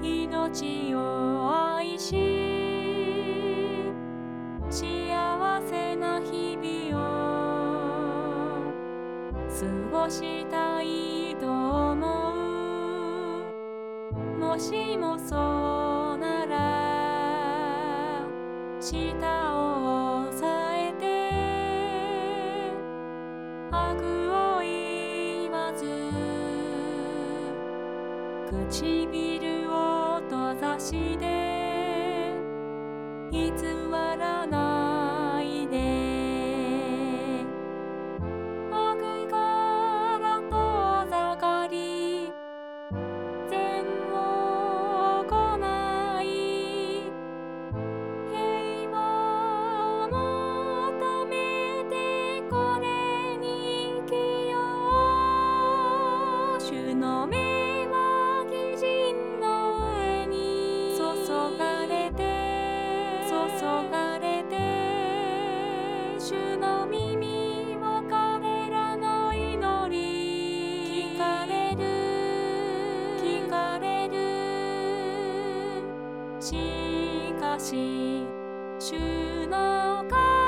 命を愛し幸せな日々を過ごしたいと思う。もしもそうなら舌を押さえて悪を言わず唇を閉ざして偽らないで悪から遠ざかり善を行い平和を求めてこれに生きよう。主の目は義人の上に注がれて主の耳を彼らの祈り聞かれる。しかし主の